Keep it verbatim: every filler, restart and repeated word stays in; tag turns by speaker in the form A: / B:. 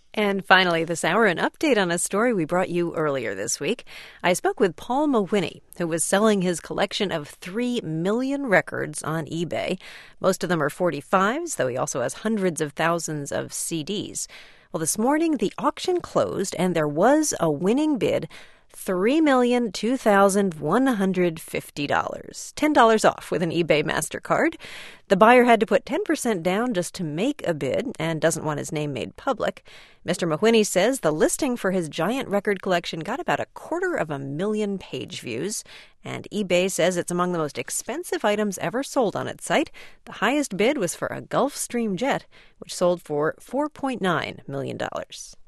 A: And finally, this hour, an update on a story we brought you earlier this week. I spoke with Paul Mawhinney, who was selling his collection of three million records on eBay. Most of them are forty-fives, though he also has hundreds of thousands of C Ds. Well, this morning, the auction closed, and there was a winning bid, three million two thousand one hundred fifty dollars, ten dollars off with an eBay MasterCard. The buyer had to put ten percent down just to make a bid and doesn't want his name made public. Mister Mawhinney says the listing for his giant record collection got about a quarter of a million page views, and eBay says it's among the most expensive items ever sold on its site. The highest bid was for a Gulfstream jet, which sold for four point nine million dollars.